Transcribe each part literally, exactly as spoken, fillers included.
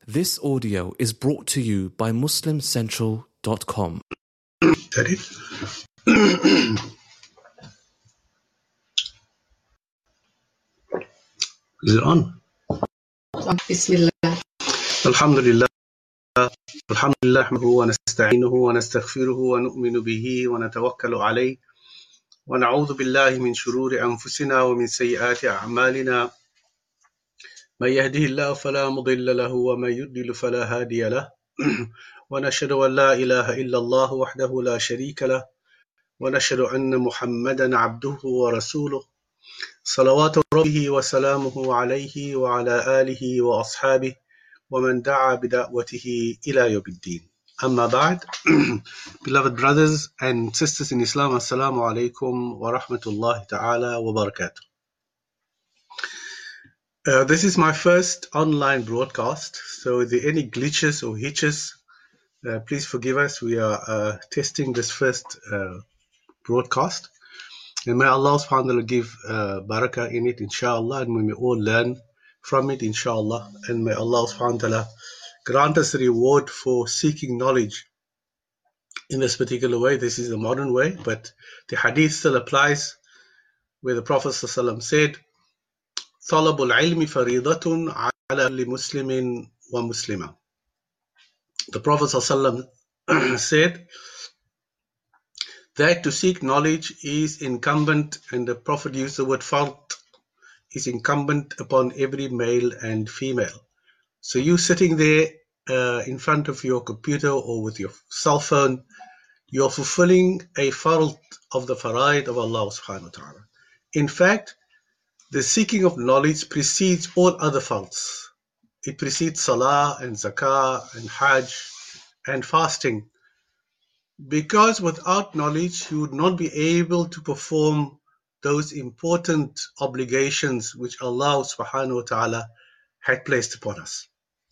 This audio is brought to you by Muslim Central dot com. That it? Is it on? Bismillah. Alhamdulillah. Alhamdulillah nahmaduhu wa nasta'inuhu wa nastaghfiruhu wa nu'minu bihi wa natawakkalu alayhi wa na'udhu billahi min shururi anfusina wa min sayyiati a'malina. Man yahdihillahu fala mudilla lahu wa man yudlil fala hadiya lahu. Wa nashhadu an la ilaha illa Allah wahdahu la sharika lahu wa nashhadu anna Muhammadan 'abduhu wa rasuluhu. صلوات ربه وسلامه عليه وعلى آله وأصحابه ومن دعا بدعوته إلى يوم الدين. Amma ba'd. Beloved brothers and sisters in Islam, Assalamu alaikum wa rahmatullahi ta'ala wa barakatuh. Uh, this is my first online broadcast, so if there are any glitches or hitches, uh, please forgive us. We are uh, testing this first uh, broadcast. And may Allah subhanahu wa ta'ala give uh, barakah in it, inshallah, and we may all learn from it, inshallah. And may Allah subhanahu wa ta'ala grant us a reward for seeking knowledge in this particular way. This is the modern way, but the hadith still applies, where the Prophet ﷺ said, طَلَبُ الْعِلْمِ فَرِيضَةٌ عَلَى كُلِّ مُسْلِمٍ وَمُسْلِمَةٍ. The Prophet ﷺ said that to seek knowledge is incumbent, and the Prophet used the word fard, is incumbent upon every male and female. So you sitting there uh, in front of your computer or with your cell phone, you're fulfilling a fard of the faraid of Allah subhanahu wa ta'ala. In fact, the seeking of knowledge precedes all other fards. It precedes salah and zakah and hajj and fasting. Because without knowledge, you would not be able to perform those important obligations which Allah subhanahu wa ta'ala had placed upon us.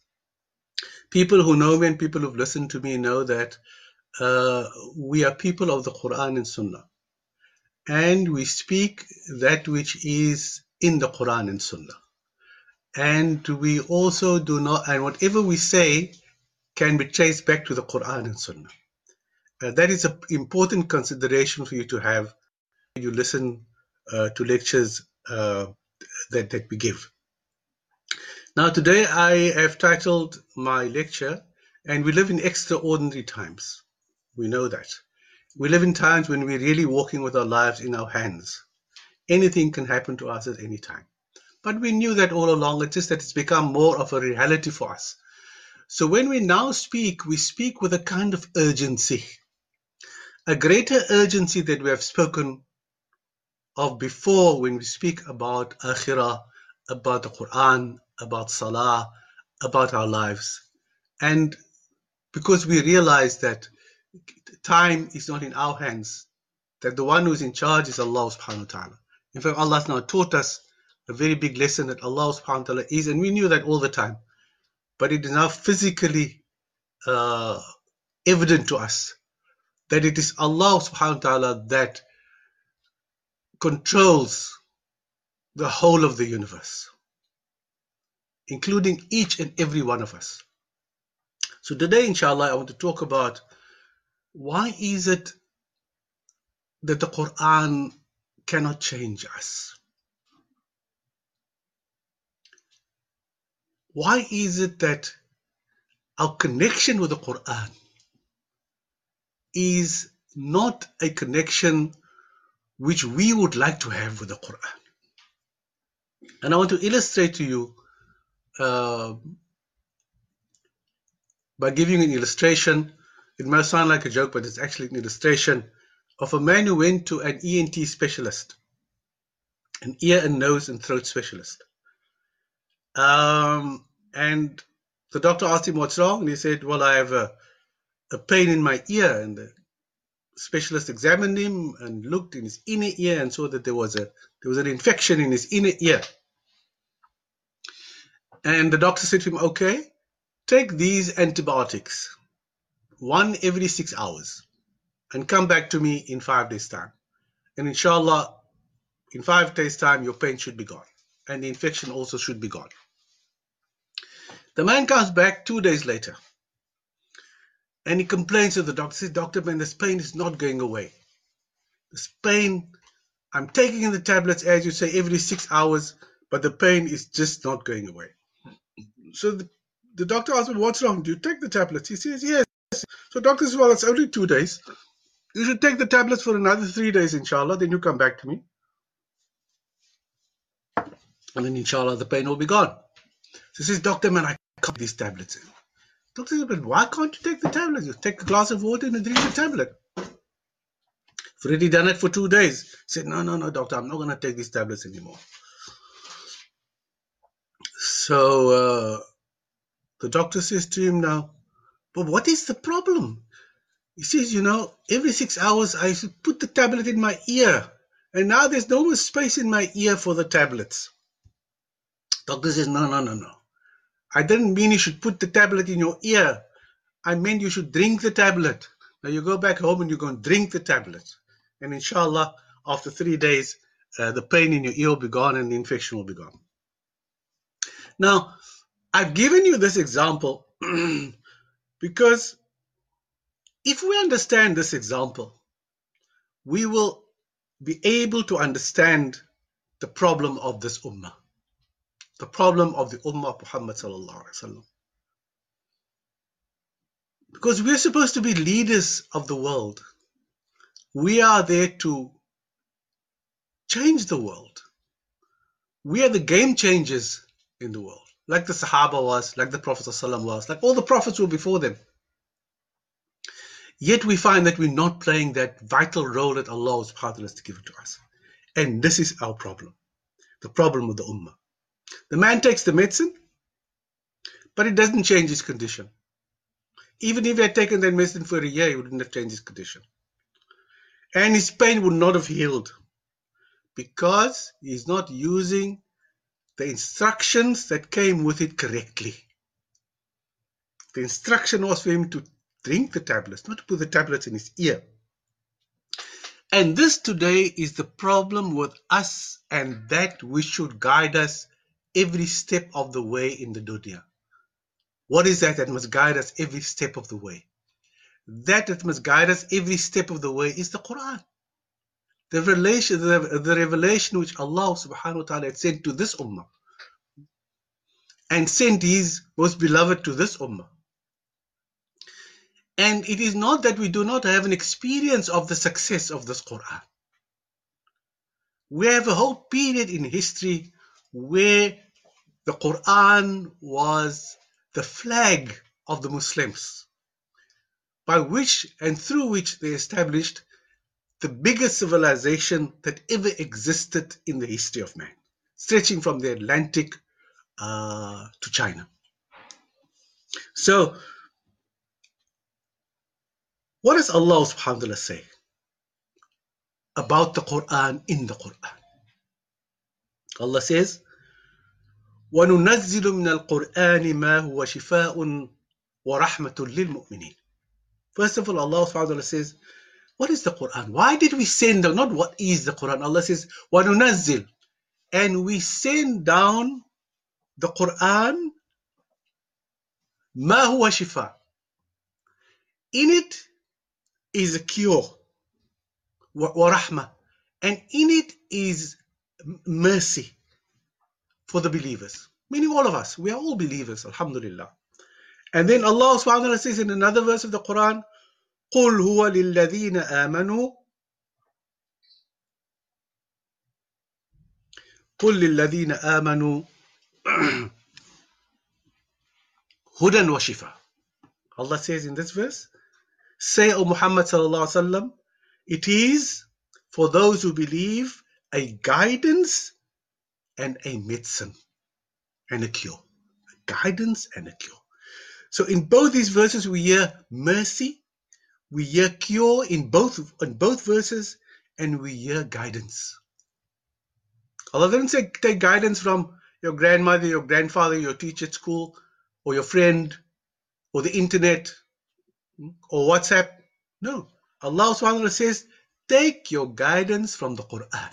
People who know me and people who've listened to me know that uh, we are people of the Quran and Sunnah. And we speak that which is in the Quran and Sunnah. And we also do not, and whatever we say can be traced back to the Quran and Sunnah. Uh, that is an important consideration for you to have when you listen uh, to lectures uh, that, that we give. Now today I have titled my lecture, and we live in extraordinary times. We know that. We live in times when we're really walking with our lives in our hands. Anything can happen to us at any time. But we knew that all along. It's just that it's become more of a reality for us. So when we now speak, we speak with a kind of urgency. A greater urgency that we have spoken of before when we speak about akhirah, about the Quran, about salah, about our lives. And because we realize that time is not in our hands, that the one who is in charge is Allah subhanahu wa ta'ala. In fact, Allah has now taught us a very big lesson that Allah subhanahu wa ta'ala is, and we knew that all the time, but it is now physically uh, evident to us that it is Allah subhanahu wa ta'ala that controls the whole of the universe, including each and every one of us. So today, inshallah, I want to talk about why is it that the Quran cannot change us? Why is it that our connection with the Quran is not a connection which we would like to have with the Quran? And I want to illustrate to you uh, by giving an illustration. It might sound like a joke, but it's actually an illustration of a man who went to an E N T specialist, an ear and nose and throat specialist. Um, and the doctor asked him what's wrong, and he said, well, I have a, a pain in my ear. And the specialist examined him and looked in his inner ear and saw that there was a there was an infection in his inner ear. And the doctor said to him, okay, take these antibiotics, one every six hours, and come back to me in five days' time. And inshallah, in five days' time, your pain should be gone. And the infection also should be gone. The man comes back two days later and he complains to the doctor. Says, doctor, man, this pain is not going away. This pain, I'm taking the tablets, as you say, every six hours, but the pain is just not going away. So the, the doctor asks him, what's wrong? Do you take the tablets? He says, yes. So doctor says, well, it's only two days. You should take the tablets for another three days, inshallah. Then you come back to me. And then, inshallah, the pain will be gone. So he says, doctor, man, I can't take these tablets. Doctor says, but why can't you take the tablets? You take a glass of water and drink the tablet. I've already done it for two days. He said, no, no, no, doctor, I'm not going to take these tablets anymore. So uh, the doctor says to him now, but what is the problem? He says, you know, every six hours I should put the tablet in my ear. And now there's no more space in my ear for the tablets. Doctor says, no, no, no, no. I didn't mean you should put the tablet in your ear. I meant you should drink the tablet. Now you go back home and you're going to drink the tablet. And inshallah, after three days, uh, the pain in your ear will be gone and the infection will be gone. Now, I've given you this example because if we understand this example, we will be able to understand the problem of this ummah. The problem of the ummah of Muhammad sallallahu alaihi wasallam. Because we're supposed to be leaders of the world. We are there to change the world. We are the game changers in the world. Like the Sahaba was, like the Prophet sallallahu alaihi wasallam was, like all the prophets were before them. Yet we find that we're not playing that vital role that Allah subhanahu wa ta'ala has given to us. And this is our problem. The problem of the ummah. The man takes the medicine, but it doesn't change his condition. Even if he had taken that medicine for a year, he wouldn't have changed his condition. And his pain would not have healed because he's not using the instructions that came with it correctly. The instruction was for him to drink the tablets, not to put the tablets in his ear. And this today is the problem with us, and that which should guide us every step of the way in the dunya. What is that that must guide us every step of the way? That that must guide us every step of the way is the Quran. The revelation, the, the revelation which Allah subhanahu wa ta'ala had sent to this ummah and sent his most beloved to this ummah. And it is not that we do not have an experience of the success of this Quran. We have a whole period in history where the Quran was the flag of the Muslims, by which and through which they established the biggest civilization that ever existed in the history of man, stretching from the Atlantic uh, to China. So, what does Allah subhanahu wa ta'ala say about the Quran in the Quran? Allah says, وَنُنَزِّلُ مِنَ الْقُرْآنِ مَا هُوَ شِفَاءٌ وَرَحْمَةٌ لِلْمُؤْمِنِينَ. First of all, Allah subhanahu wa ta'ala says, what is the Quran? Why did we send down? Not what is the Quran. Allah says, وَنُنَزِّلُ. And we send down the Quran, مَا هُوَ شِفَاءٌ. In it is a cure, وَرَحْمَةٌ. And in it is mercy for the believers, meaning all of us. We are all believers, alhamdulillah. And then Allah subhanahu wa ta'ala says in another verse of the Quran, قُلْ هُوَ لِلَّذِينَ آمَنُوا قُلْ لِلَّذِينَ آمَنُوا هُدًى وَشِفَاءٌ. Allah says in this verse, say, O Muhammad sallallahu alaihi wasallam, it is for those who believe a guidance and a medicine and a cure. A guidance and a cure. So in both these verses we hear mercy, we hear cure in both, in both verses, and we hear guidance. Allah didn't say take guidance from your grandmother, your grandfather, your teacher at school, or your friend, or the internet, or WhatsApp. No. Allah subhanahu wa ta'ala says, take your guidance from the Quran.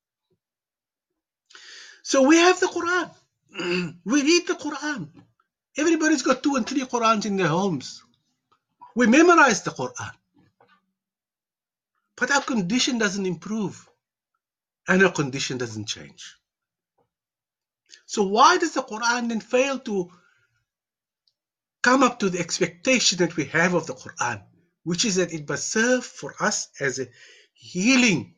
So we have the Quran. We read the Quran. Everybody's got two and three Qurans in their homes. We memorize the Quran. But our condition doesn't improve. And our condition doesn't change. So why does the Quran then fail to come up to the expectation that we have of the Quran, which is that it must serve for us as a healing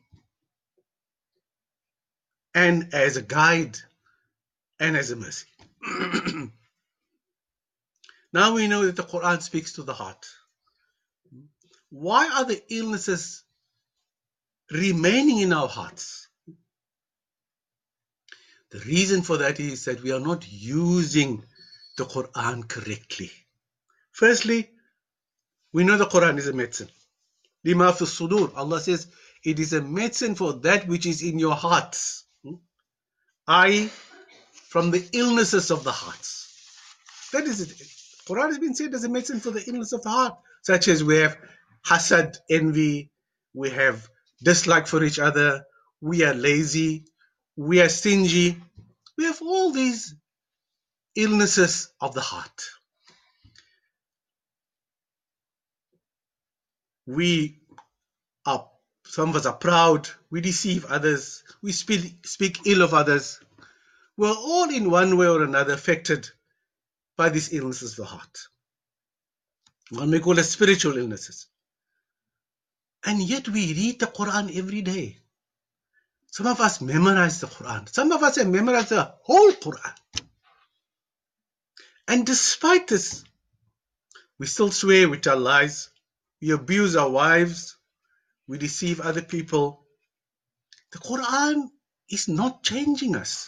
and as a guide and as a mercy. Now we know that the Quran speaks to the heart. Why are the illnesses remaining in our hearts? The reason for that is that we are not using the Quran correctly. Firstly, we know the Quran is a medicine. Lima fi sudur. Allah says it is a medicine for that which is in your hearts. that is, from the illnesses of the hearts. That is it. Quran has been said as a medicine for the illness of the heart, such as we have hasad, envy, we have dislike for each other, we are lazy, we are stingy. We have all these illnesses of the heart. We are, some of us are proud, we deceive others, we speak, speak ill of others. We're all in one way or another affected by these illnesses of the heart. One may call it spiritual illnesses. And yet we read the Quran every day. Some of us memorize the Quran. Some of us have memorized the whole Quran. And despite this, we still swear, we tell lies, we abuse our wives, we deceive other people. The Quran is not changing us.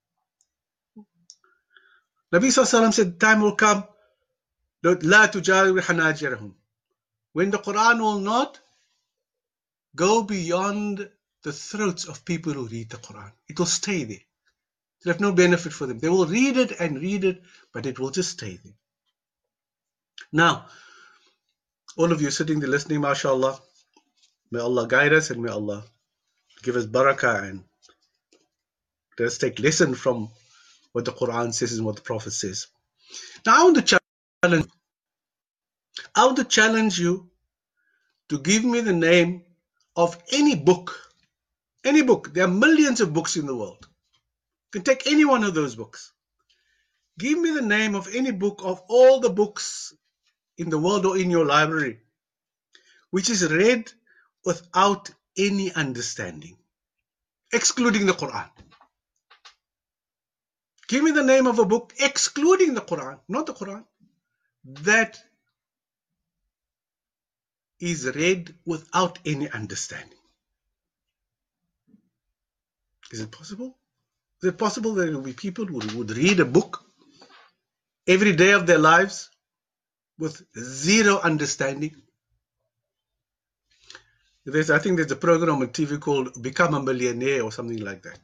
Nabi Sallallahu Alaihi Wasallam said, time will come, لا تجاوز حناجرهم, when the Quran will not go beyond the throats of people who read the Quran. It will stay there. It will have no benefit for them. They will read it and read it, but it will just stay there. Now, all of you sitting there listening, mashallah, may Allah guide us and may Allah give us barakah and let us take lesson from what the Quran says and what the Prophet says. Now, I want to challenge, I want to challenge you to give me the name of any book. Any book. There are millions of books in the world. You can take any one of those books. Give me the name of any book of all the books in the world or in your library which is read without any understanding, excluding the Quran. Give me the name of a book excluding the Quran, not the Quran, that is read without any understanding. Is it possible? Is it possible that there will be people who would read a book every day of their lives with zero understanding? There's, I think there's a program on T V called Become a Millionaire or something like that.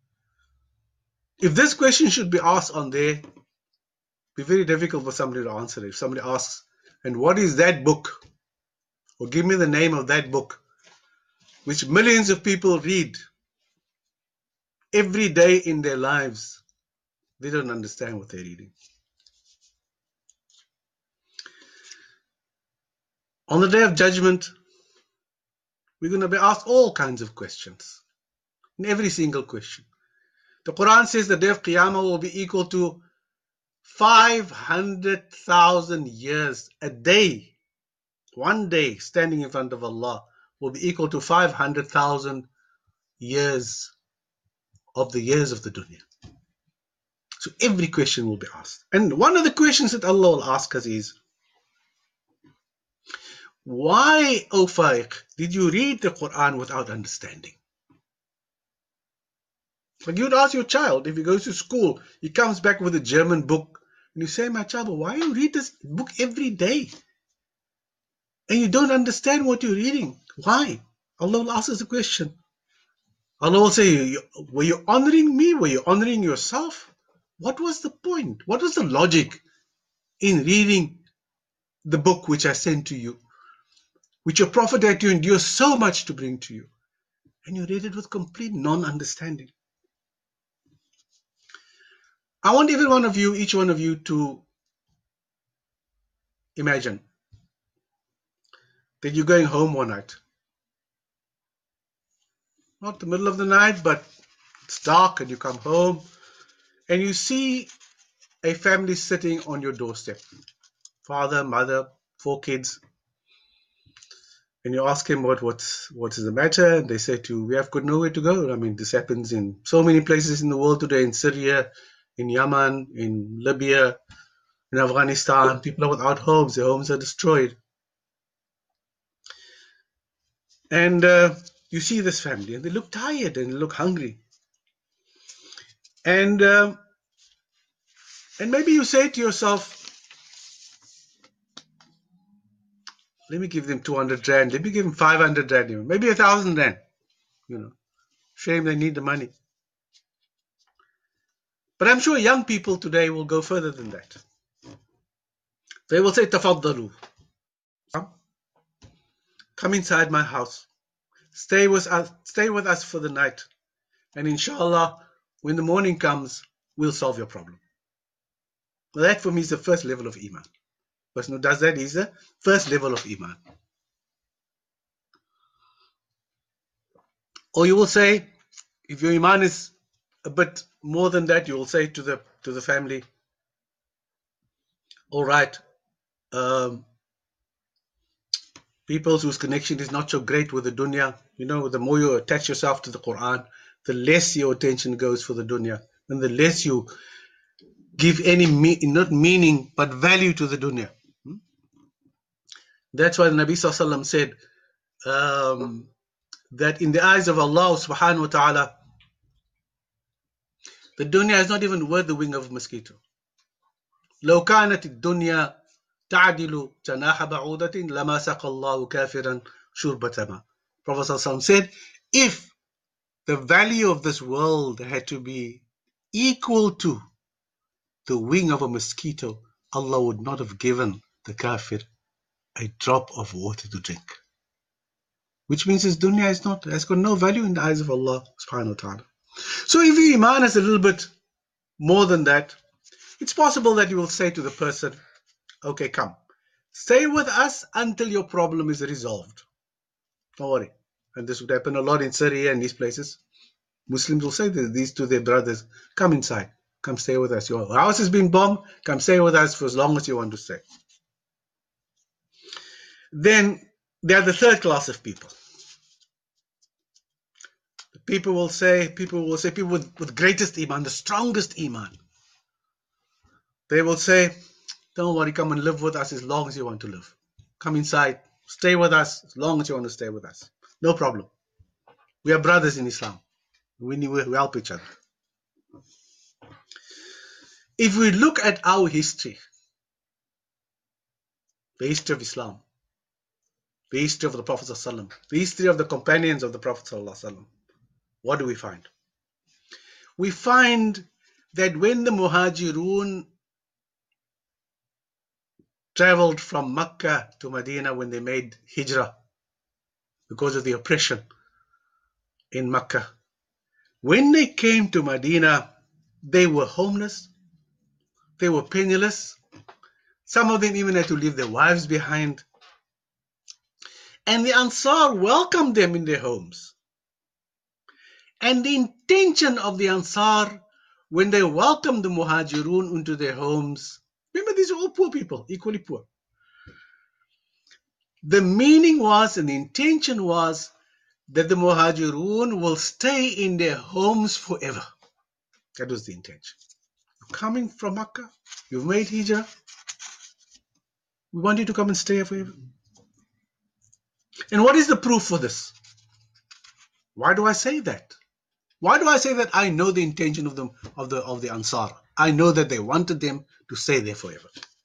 If this question should be asked on there, it would be very difficult for somebody to answer it. If somebody asks, and what is that book? Or give me the name of that book which millions of people read every day in their lives. They don't understand what they're reading. On the day of judgment, we're going to be asked all kinds of questions. In every single question. The Quran says the day of Qiyamah will be equal to five hundred thousand years. A day, one day standing in front of Allah will be equal to five hundred thousand years of the years of the dunya. So every question will be asked. And one of the questions that Allah will ask us is, why, O Faiq, did you read the Quran without understanding? Like you'd ask your child, if he goes to school, he comes back with a German book, and you say, my child, why do you read this book every day? And you don't understand what you're reading. Why? Allah will ask us a question. Allah will say, were you honoring me? Were you honoring yourself? What was the point? What was the logic in reading the book which I sent to you, which your Prophet had to endure so much to bring to you? And you read it with complete non-understanding. I want every one of you, each one of you, to imagine that you're going home one night. Not the middle of the night, but it's dark and you come home and you see a family sitting on your doorstep. Father, mother, four kids. And you ask him what what's what is the matter, and they say to you, we have got nowhere to go. I mean, this happens in so many places in the world today, in Syria, in Yemen, in Libya, in Afghanistan. People are without homes. Their homes are destroyed. And uh, you see this family, and they look tired and they look hungry. And uh, and maybe you say to yourself, let me give them two hundred rand. Let me give them five hundred rand, even. Maybe a thousand rand. You know, shame they need the money. But I'm sure young people today will go further than that. They will say, "Tafaddalu, come, come inside my house. Stay with us. Stay with us for the night, and inshallah, when the morning comes, we'll solve your problem." Well, that for me is the first level of iman. The person who does that is the first level of iman. Or you will say, if your iman is a bit more than that, you will say to the to the family, all right, um, people whose connection is not so great with the dunya, you know, the more you attach yourself to the Quran, the less your attention goes for the dunya, and the less you give any, me not meaning, but value to the dunya. Hmm? That's why the Nabi Sallallahu Alaihi Wasallam said um, that in the eyes of Allah subhanahu wa ta'ala, the dunya is not even worth the wing of a mosquito. لو كانت الدنيا تعدل جناح بعوضة لما سقى الله كافرا شربة ماء. Prophet Sallallahu Alaihi Wasallam said, if the value of this world had to be equal to the wing of a mosquito, Allah would not have given the kafir a drop of water to drink. Which means his dunya is not, has got no value in the eyes of Allah subhanahu wa ta'ala. So if your iman is a little bit more than that, it's possible that you will say to the person, okay, come, stay with us until your problem is resolved. Don't worry. And this would happen a lot in Syria and these places. Muslims will say these to their brothers, come inside, come stay with us. Your house has been bombed, come stay with us for as long as you want to stay. Then there are the third class of people. The people will say, people will say, people with, with greatest iman, the strongest iman. They will say, don't worry, come and live with us as long as you want to live. Come inside, stay with us as long as you want to stay with us. No problem. We are brothers in Islam. We need to help each other. If we look at our history, the history of Islam, the history of the Prophet ﷺ, the history of the companions of the Prophet ﷺ, what do we find? We find that when the Muhajirun traveled from Mecca to Medina, when they made Hijrah because of the oppression in Mecca, when they came to Medina, they were homeless, they were penniless, some of them even had to leave their wives behind. And the Ansar welcomed them in their homes. And the intention of the Ansar, when they welcomed the Muhajirun into their homes, remember, these are all poor people, equally poor. The meaning was, and the intention was, that the Muhajirun will stay in their homes forever. That was the intention. You're coming from Makkah, you've made Hijrah, we want you to come and stay here forever. And what is the proof for this? Why do I say that? Why do I say that? I know the intention of the, of the, of the Ansar. I know that they wanted them to stay there forever.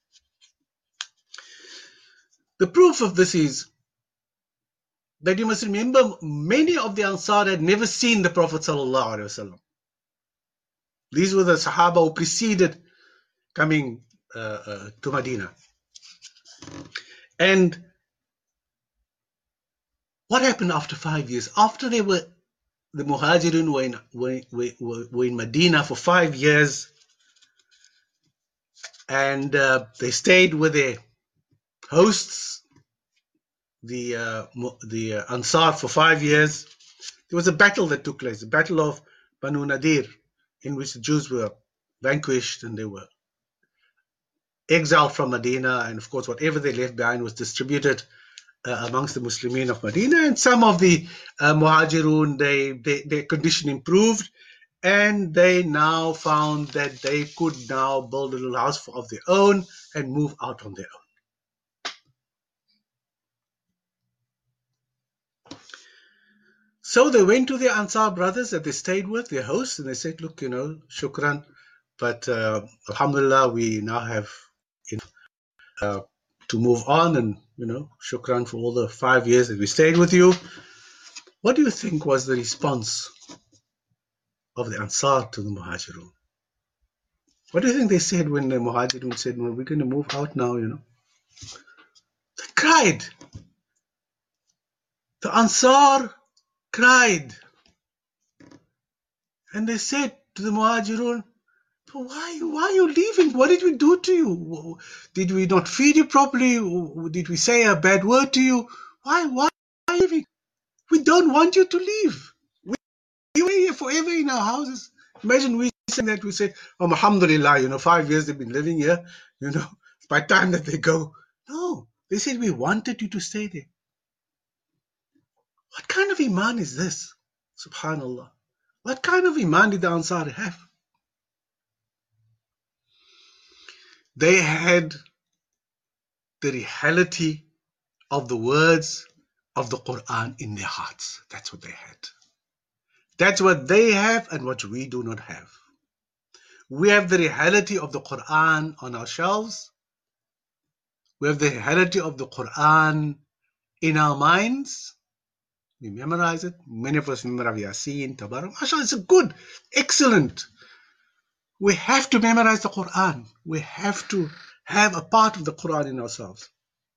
The proof of this is that you must remember many of the Ansar had never seen the Prophet Sallallahu Alaihi Wasallam. These were the Sahaba who preceded coming uh, uh, to Medina. And what happened after five years? After they were, the Muhajirun were in, were, were, were in Medina for five years, and uh, they stayed with their hosts the uh, the uh, Ansar for five years. There was a battle that took place, the Battle of Banu Nadir, in which the Jews were vanquished and they were exiled from Medina, and of course whatever they left behind was distributed uh, amongst the Muslimin of Medina. And some of the uh, Muhajirun, they, they their condition improved, and they now found that they could now build a little house of their own and move out on their own. So they went to the Ansar brothers that they stayed with, their hosts, and they said, look, you know, shukran, but uh, alhamdulillah, we now have enough uh, to move on, and, you know, shukran for all the five years that we stayed with you. What do you think was the response of the Ansar to the Muhajirun? What do you think they said when the Muhajirun said, well, we're going to move out now, you know? They cried. The Ansar cried. And they said to the Muhajirun, why, why are you leaving? What did we do to you? Did we not feed you properly? Did we say a bad word to you? Why, why are you leaving? We don't want you to leave. We, we were here forever in our houses. Imagine we saying that, we say, oh, alhamdulillah, you know, five years they've been living here, you know, by the time that they go. No, they said we wanted you to stay there. What kind of iman is this? Subhanallah. What kind of iman did the Ansar have? They had the reality of the words of the Quran in their hearts. That's what they had. That's what they have and what we do not have. We have the reality of the Quran on our shelves. We have the reality of the Quran in our minds. We memorize it. Many of us memorize Yasin, Tabarak. MashaAllah, it's a good, excellent. We have to memorize the Quran. We have to have a part of the Quran in ourselves.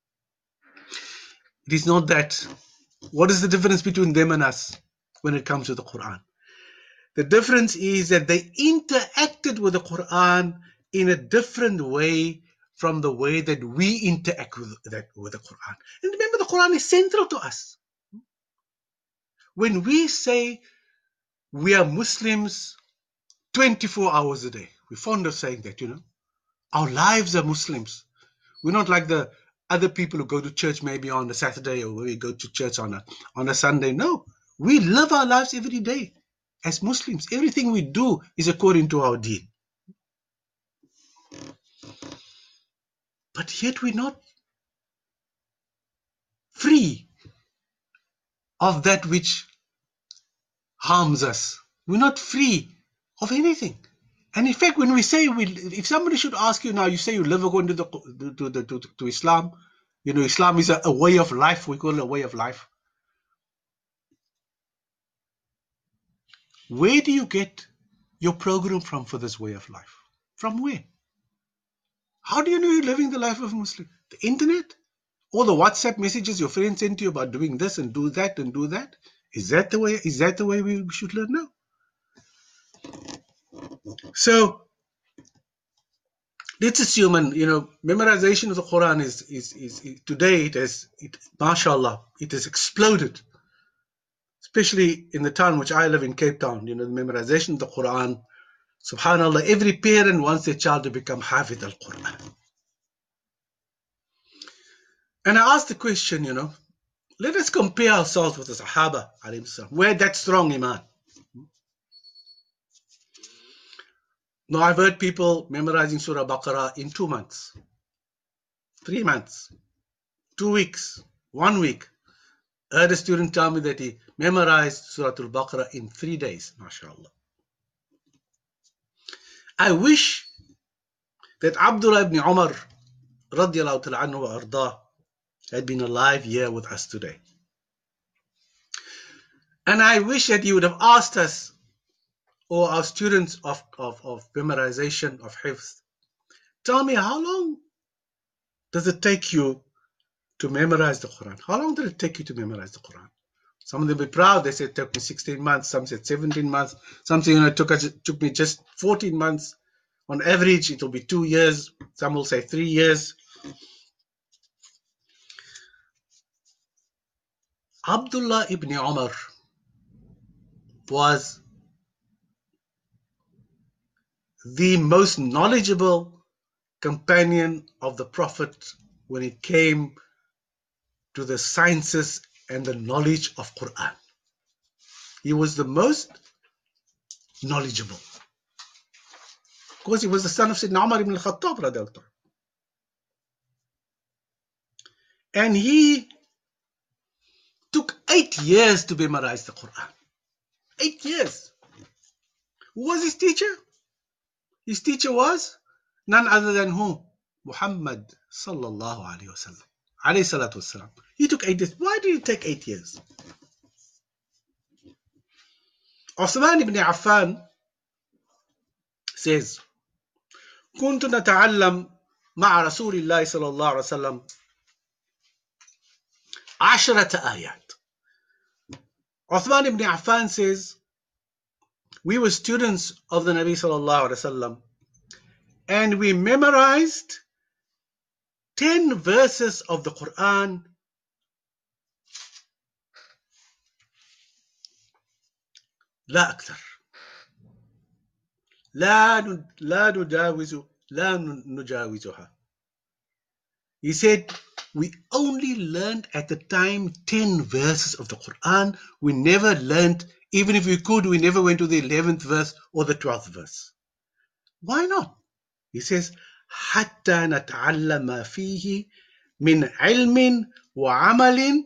It is not that. What is the difference between them and us when it comes to the Quran? The difference is that they interacted with the Quran in a different way from the way that we interact with, that, with the Quran. And remember, the Quran is central to us. When we say we are Muslims twenty-four hours a day, we're fond of saying that, you know. Our lives are Muslims. We're not like the other people who go to church maybe on a Saturday, or we go to church on a, on a Sunday. No, we live our lives every day as Muslims. Everything we do is according to our deen. But yet we're not free of that which harms us. We're not free of anything. And in fact, when we say, we, if somebody should ask you now, you say you live according to, the, to, the, to, to Islam, you know, Islam is a, a way of life. We call it a way of life. Where do you get your program from for this way of life? From where? How do you know you're living the life of a Muslim? The internet? All the WhatsApp messages your friends send to you about doing this and do that and do that? Is that the way, is that the way we should learn? No. So let's assume, and you know, memorization of the Quran is is is, is today it has, it, mashallah, it has exploded. Especially in the town which I live in, Cape Town, you know, the memorization of the Quran, subhanallah, every parent wants their child to become Hafid al-Quran. And I asked the question, you know, let us compare ourselves with the Sahaba, where that strong iman. Now, I've heard people memorizing Surah Baqarah in two months, three months, two weeks, one week. I heard a student tell me that he memorized Surah Al-Baqarah in three days, mashallah. I wish that Abdullah ibn Umar, radiallahu ta'ala anhu wa ardah, had been alive here with us today. And I wish that he would have asked us, or our students of, of, of memorization, of hifz, tell me, how long does it take you to memorize the Quran? How long did it take you to memorize the Quran? Some of them were proud. They said it took me sixteen months. Some said seventeen months. Some said, you know, it took, it took me just fourteen months. On average, it will be two years. Some will say three years. Abdullah ibn Umar was the most knowledgeable companion of the Prophet when it came to the sciences and the knowledge of Quran. He was the most knowledgeable. Of course, he was the son of Sayyidina Umar ibn al-Khattab radiallahu anhu. And he took eight years to memorize the Quran. Eight years. Who was his teacher? His teacher was none other than who? Muhammad sallallahu alayhi wa sallam. Alayhi salatu wasalam. He took eight years. Why did it take eight years? Uthman ibn Affan says, كنت نتعلم مع رسول الله صلى الله عليه وسلم عشرة آيات. Uthman ibn Affan says, we were students of the Nabi sallallahu alaihi wasallam, and we memorized ten verses of the Quran لا أكثر. لا لا نجاوز لا نجاوزها. He said, we only learned at the time ten verses of the Quran. We never learned, even if we could, we never went to the eleventh verse or the twelfth verse. Why not? He says, حتى نتعلم فيه من علم وعمل.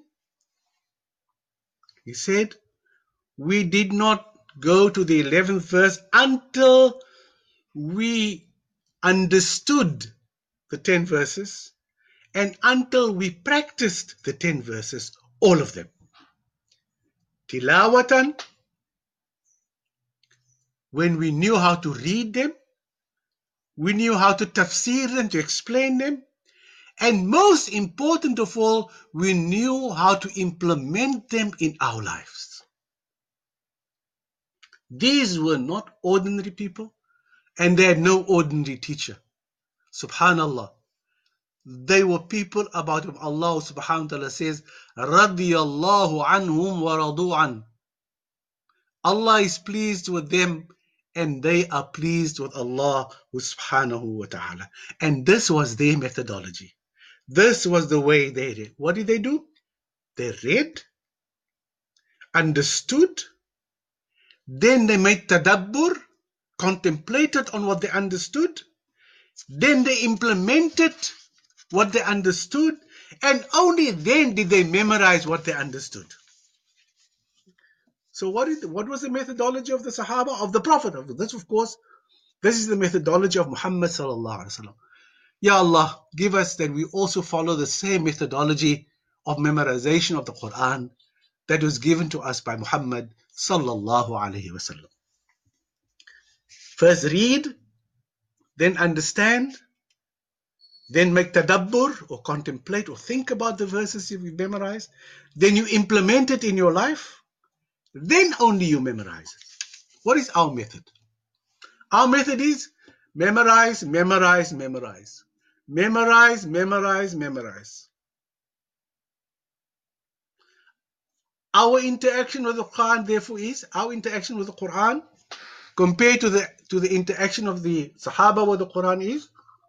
He said, we did not go to the eleventh verse until we understood the ten verses and until we practiced the ten verses, all of them. Tilawatan, when we knew how to read them, we knew how to tafsir them, to explain them, and most important of all, we knew how to implement them in our lives. These were not ordinary people, and they had no ordinary teacher. Subhanallah. They were people about whom Allah subhanahu wa ta'ala says, radiyallahu anhum wa radu an. Allah is pleased with them and they are pleased with Allah subhanahu wa ta'ala. And this was their methodology. This was the way they did. What did they do? They read, understood, then they made tadabbur, contemplated on what they understood, then they implemented what they understood, and only then did they memorize what they understood. So what is what was the methodology of the Sahaba, of the Prophet? This, of course, this is the methodology of Muhammad sallallahu alaihi wasallam. Ya Allah, give us that we also follow the same methodology of memorization of the Quran that was given to us by Muhammad sallallahu alaihi wasallam. First read, then understand, then make tadabbur or contemplate or think about the verses you've memorized, then you implement it in your life, then only you memorize it. What is our method? Our method is memorize, memorize, memorize. Memorize, memorize, memorize. Our interaction with the Quran, therefore, is our interaction with the Quran compared to the to the interaction of the Sahaba with the Quran is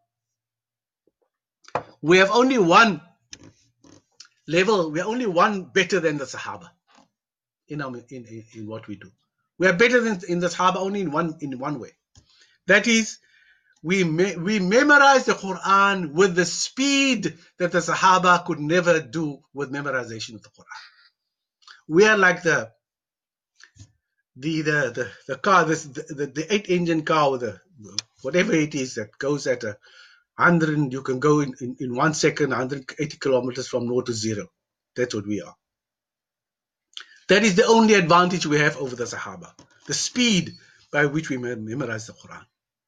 we have only one level, we are only one better than the Sahaba in, our, in, in, in what we do. We are better than in the Sahaba only in one in one way. That is, we me, we memorize the Quran with the speed that the Sahaba could never do with memorization of the Quran. We are like the the the the, the car, this the, the, the eight engine car, or the whatever it is that goes at a hundred. You can go in, in, in one second, one hundred eighty kilometers from zero to zero. That's what we are. That is the only advantage we have over the Sahaba, the speed by which we memorize the Quran.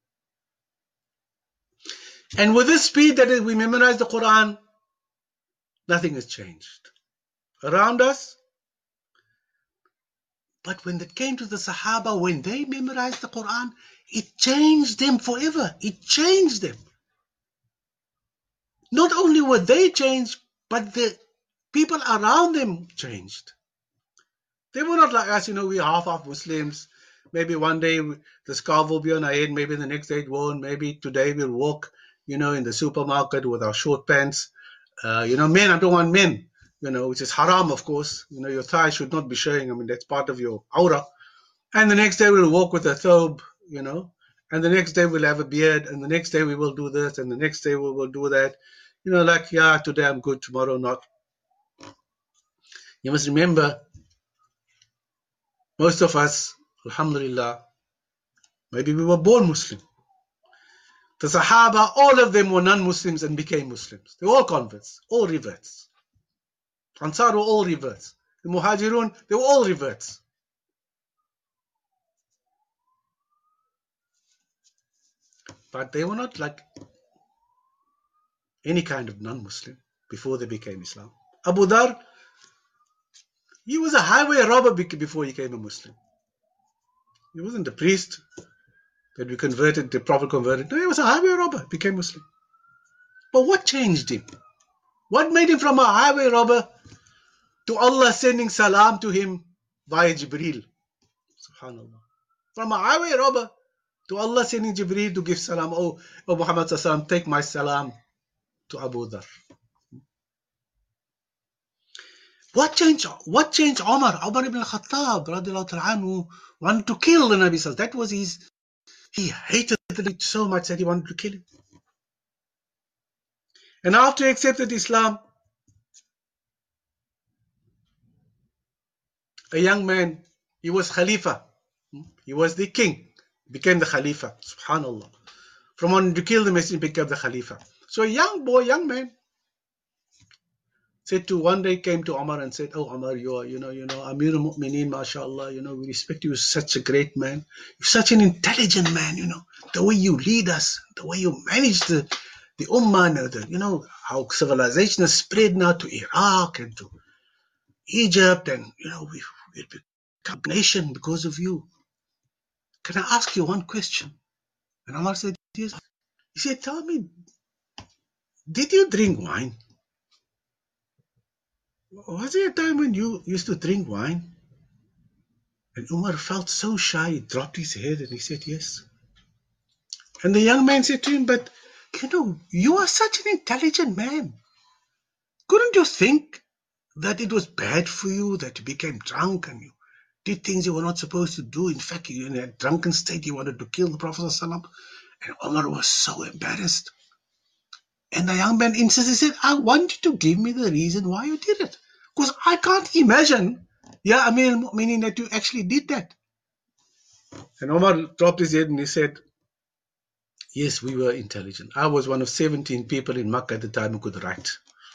And with this speed that we memorize the Quran, nothing has changed around us. But when it came to the Sahaba, when they memorized the Quran, it changed them forever. It changed them. Not only were they changed, but the people around them changed. They were not like us, you know, we're half-half Muslims. Maybe one day the scarf will be on our head, maybe the next day it won't. Maybe today we'll walk, you know, in the supermarket with our short pants. Uh, you know, men, I don't want men, you know, which is haram, of course. You know, your thighs should not be showing. I mean, that's part of your aura. And the next day we'll walk with a thobe, you know, and the next day we'll have a beard, and the next day we will do this, and the next day we will do that. You know, like, yeah, today I'm good, tomorrow not. You must remember, most of us, alhamdulillah, maybe we were born Muslim. The Sahaba, all of them were non-Muslims and became Muslims. They were all converts, all reverts. Ansar were all reverts. The Muhajirun, they were all reverts. But they were not like any kind of non-Muslim before they became Islam. Abu Dhar, he was a highway robber before he became a Muslim. He wasn't a priest that we converted, the Prophet converted. No, he was a highway robber, became Muslim. But what changed him? What made him from a highway robber to Allah sending salam to him via Jibreel? Subhanallah. From a highway robber to Allah sending Jibreel to give salam. Oh, oh Muhammad sallam, take my salam to Abu Dhar. What changed? What changed Umar? Umar ibn al-Khattab radiallahu ta'ala anhu wanted to kill the Nabi sallallahu. That was his. He hated it so much that he wanted to kill him. And after he accepted Islam, a young man, he was Khalifa. He was the king, became the Khalifa. Subhanallah. From wanting to kill the Messenger, became the Khalifa. So a young boy, young man, said to one day came to Umar and said, "Oh Umar, you are, you know, you know, Amir al-Mu'mineen, mashallah, you know, we respect you as such a great man. You're such an intelligent man, you know, the way you lead us, the way you manage the, the Ummah, the, you know, how civilization has spread now to Iraq and to Egypt, and, you know, we've, we've become a nation because of you. Can I ask you one question?" And Umar said, "Yes." He said, "Tell me, did you drink wine? Was there a time when you used to drink wine?" And Umar felt so shy, he dropped his head and he said, "Yes." And the young man said to him, "But, you know, you are such an intelligent man. Couldn't you think that it was bad for you, that you became drunk and you did things you were not supposed to do? In fact, you in a drunken state, you wanted to kill the Prophet ﷺ." And Umar was so embarrassed. And the young man insisted, he said, "I want you to give me the reason why you did it. Because I can't imagine, yeah, Amir al-Mu'mineen, that you actually did that." And Umar dropped his head and he said, "Yes, we were intelligent. I was one of seventeen people in Makkah at the time who could write.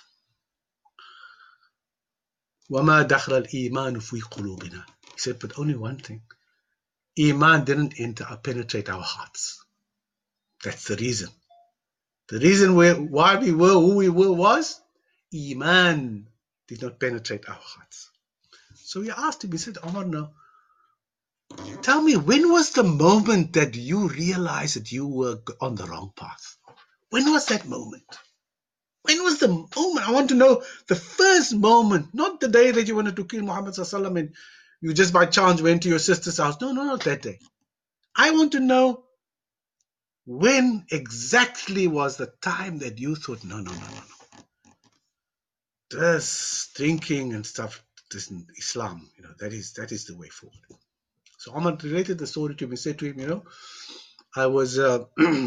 وَمَا دَخْلَ الْإِيمَانُ فِي قُلُوبِنَا." He said, but only one thing. Iman didn't enter or penetrate our hearts. That's the reason. The reason we, why we were who we were was Iman did not penetrate our hearts. So he asked him, he said, "Umar, now, tell me, when was the moment that you realized that you were on the wrong path? When was that moment? When was the moment? I want to know the first moment, not the day that you wanted to kill Muhammad sallallahu alaihi wasallam and you just by chance went to your sister's house. No, no, not that day. I want to know when exactly was the time that you thought, no, no, no, no, no. This drinking and stuff, this Islam, you know, that is that is the way forward." So Umar related the story to me, said to him, you know, I was, uh,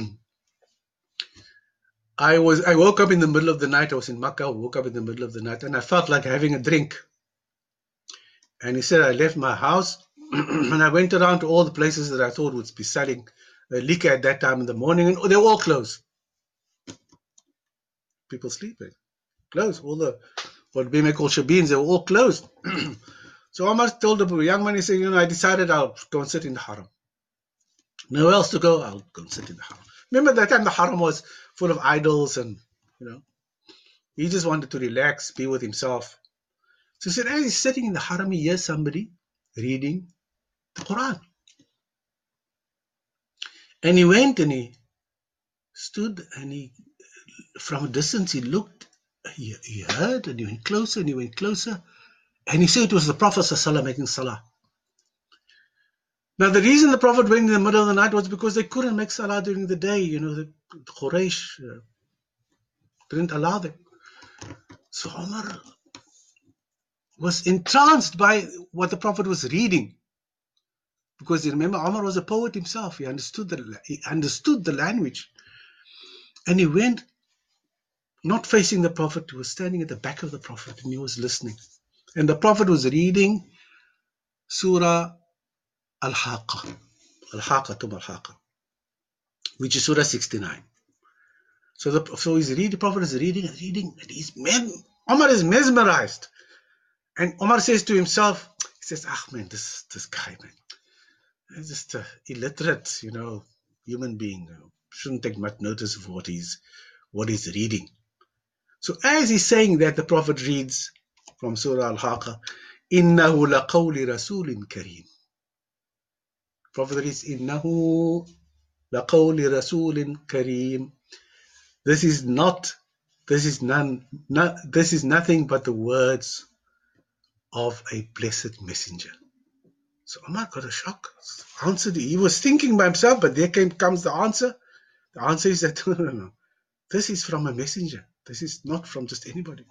I was, I woke up in the middle of the night. I was in Makkah. I woke up in the middle of the night, and I felt like having a drink. And he said, I left my house, and I went around to all the places that I thought would be selling uh, liquor at that time in the morning, and they were all closed. People sleeping, closed. All the what we may call shabeens, they were all closed. So Umar told the young man, he said, you know, I decided I'll go and sit in the haram. Nowhere else to go, I'll go and sit in the haram. Remember that time the haram was full of idols and, you know, he just wanted to relax, be with himself. So he said, as he's sitting in the haram, he hears somebody reading the Quran. And he went and he stood and he, from a distance, he looked he, he heard, and he went closer, and he went closer, and he said it was the Prophet ﷺ making salah. Now, the reason the Prophet went in the middle of the night was because they couldn't make salah during the day. You know, the, the Quraysh uh, didn't allow them. So Umar was entranced by what the Prophet was reading. Because you remember, Umar was a poet himself. He understood the, he understood the language. And he went, not facing the Prophet, he was standing at the back of the Prophet, and he was listening. And the Prophet was reading Surah Al-Haqqa, Al-Haqqa to Al-Haqqa, which is Surah sixty-nine. So the so he's reading, the Prophet is reading and reading, and he's Umar is mesmerized. And Umar says to himself, he says, ah man, this this guy, man, he's just an illiterate, you know, human being. Shouldn't take much notice of what he's what he's reading. So as he's saying that, the Prophet reads from Surah Al-Haqqa, Innahu laqawli rasulin kareem. Prophet reads, Innahu laqawli rasulin kareem. This is not, this is none, not, this is nothing but the words of a blessed messenger. So Umar got a shock. Answered, he was thinking by himself, but there came, comes the answer. The answer is that, no, no, no. This is from a messenger. This is not from just anybody.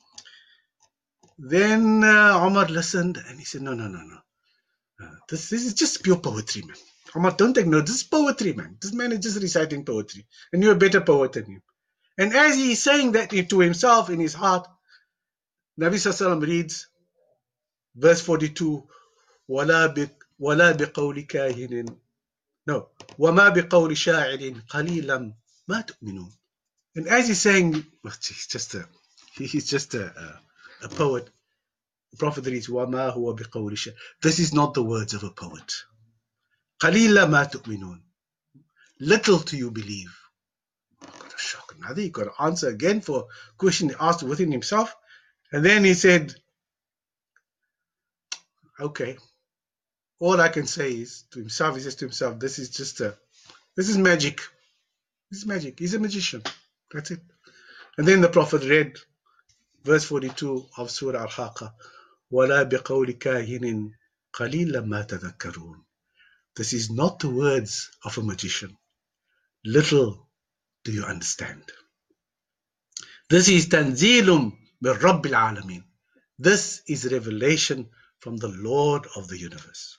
Then uh, Umar listened and he said, no, no, no, no. Uh, this, this is just pure poetry, man. Umar, don't take note. This is poetry, man. This man is just reciting poetry. And you're a better poet than him. And as he is saying that to himself in his heart, Nabi Sallallahu Alaihi Wasallam reads verse forty-two, وَلَا بِقَوْلِ كَاهِنٍ No. وَمَا بِقَوْلِ شَاعِرٍ قَلِيلًا مَا تُؤْمِنُونَ. And as he's saying, he's just a, he's just a, a, a poet. The Prophet reads, وَمَا هُوَ بِقَوْلِ شَاعِرٍ. This is not the words of a poet. قَلِيلًا مَا تُؤْمِنُونَ. Little do you believe. Got a shock. Another, he got an answer again for a question he asked within himself. And then he said, okay, all I can say is to himself, he says to himself, this is just a, this is magic. This is magic. He's a magician. That's it. And then the Prophet read verse forty-two of Surah Al-Haqqa, وَلَا بِقَوْلِ كَاهِنٍ قَلِيلًا مَا تَذَكَّرُونَ. This is not the words of a magician. Little do you understand. This is tanzilum min Rabbil Alameen. This is revelation from the Lord of the universe.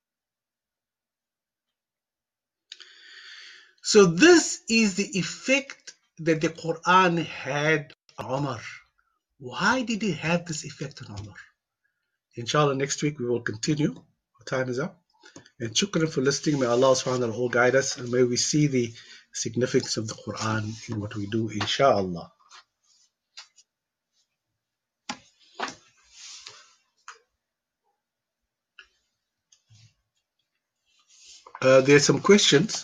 So this is the effect that the Quran had on Umar. Why did it have this effect on Umar? Inshallah, next week we will continue. Our time is up. And shukran for listening. May Allah subhanahu wa ta'ala all guide us, and may we see the significance of the Quran in what we do, inshallah. Uh, there are some questions.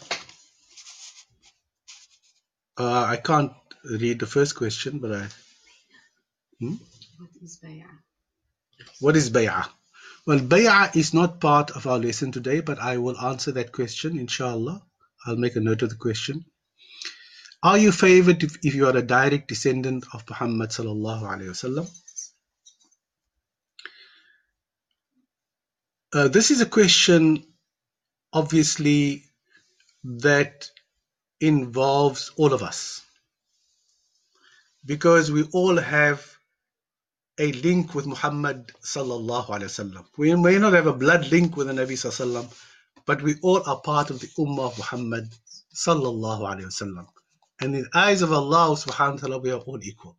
Uh, I can't read the first question, but I... Hmm? What is bay'ah? What is bay'ah? Well, bay'ah is not part of our lesson today, but I will answer that question, inshallah. I'll make a note of the question. Are you favored if, if you are a direct descendant of Muhammad sallallahu alaihi wasallam? Uh, this is a question, obviously, that involves all of us, because we all have a link with Muhammad sallallahu alaihi wasallam. We may not have a blood link with the Nabi sallallahu alaihi wasallam, but we all are part of the ummah of Muhammad sallallahu alaihi wasallam. And in the eyes of Allah subhanahu wa ta'ala, we are all equal.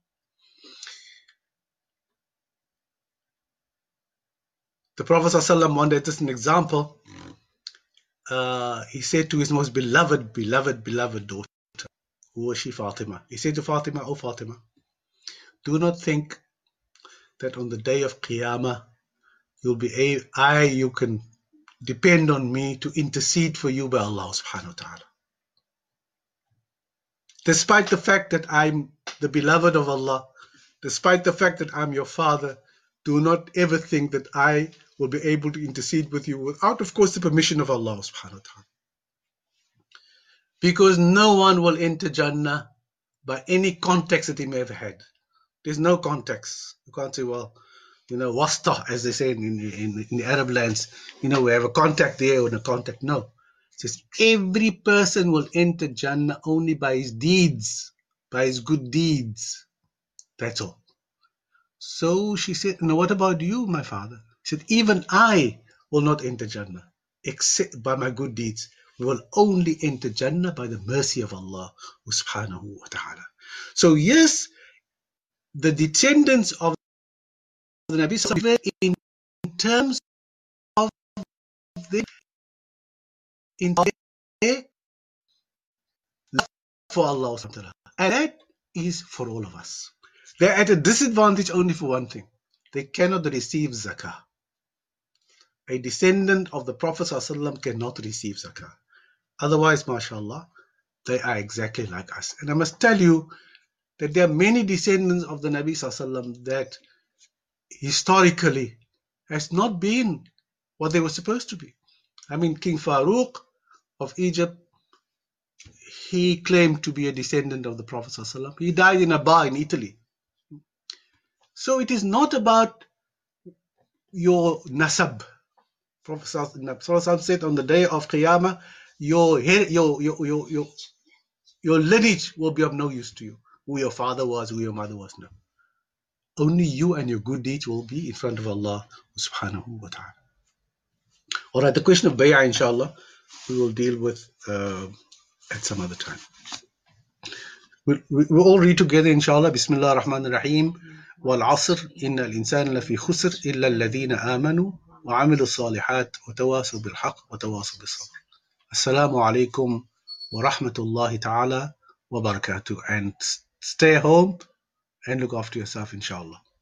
The Prophet sallallahu alaihi wasallam, one day, just an example, uh, he said to his most beloved, beloved, beloved daughter, who was she? Fatima. He said to Fatima, "Oh Fatima, do not think that on the day of Qiyamah, you'll be a, I, you can depend on me to intercede for you by Allah subhanahu wa ta'ala. Despite the fact that I'm the beloved of Allah, despite the fact that I'm your father, do not ever think that I will be able to intercede with you without, of course, the permission of Allah subhanahu wa ta'ala. Because no one will enter Jannah by any contacts that he may have had. There's no context. You can't say, well, you know, wasta, as they say in, in, in the Arab lands, you know, we have a contact there or a contact. No. It says every person will enter Jannah only by his deeds, by his good deeds. That's all. So she said, no, what about you, my father? He said, even I will not enter Jannah except by my good deeds. We will only enter Jannah by the mercy of Allah subhanahu wa ta'ala. So yes, the descendants of the Nabi Sallallahu in terms of the in their love for Allah subhanahu wa ta'ala. And that is for all of us. They're at a disadvantage only for one thing. They cannot receive zakah. A descendant of the Prophet ﷺ cannot receive zakah. Otherwise, mashallah, they are exactly like us. And I must tell you that there are many descendants of the Nabi ﷺ that historically has not been what they were supposed to be. I mean, King Farouk of Egypt, he claimed to be a descendant of the Prophet ﷺ. He died in Aba in Italy. So it is not about your nasab. Prophet ﷺ said on the day of Qiyamah, your, your, your, your, your, your lineage will be of no use to you. Who your father was, who your mother was, no. Only you and your good deeds will be in front of Allah subhanahu wa ta'ala. Alright, the question of bay'ah, inshallah, we will deal with uh, at some other time. We'll, we'll all read together, inshallah. Bismillah ar-Rahman ar-Rahim. Wal asr, inna al-insan lafi khusr, illa alladhina amanu, wa amilu salihat, wa tawasu bil haqq, wa tawasu bis sabr. Assalamu alaikum wa rahmatullahi ta'ala wa barakatuh. And stay home and look after yourself, inshallah.